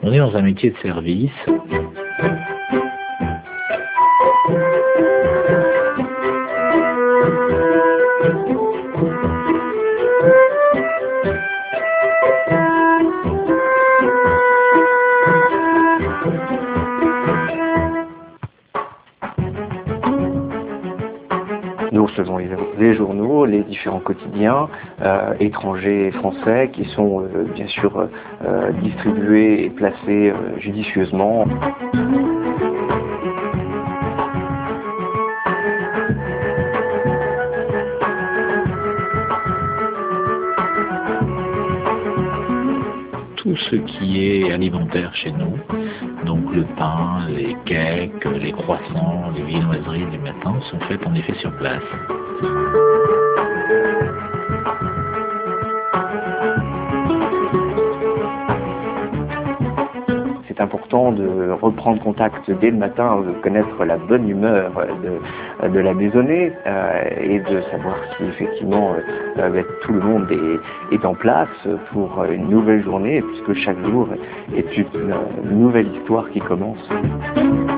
On est dans un métier de service. Nous recevons les journaux, les différents quotidiens, étrangers et français, qui sont bien sûr distribués et placés judicieusement. Tout ce qui est alimentaire chez nous, donc le pain, les cakes, les croissants, les viennoiseries du matin, sont faites en effet sur place. C'est important de reprendre contact dès le matin, de connaître la bonne humeur de la maisonnée et de savoir si effectivement tout le monde est en place pour une nouvelle journée, puisque chaque jour est une nouvelle histoire qui commence.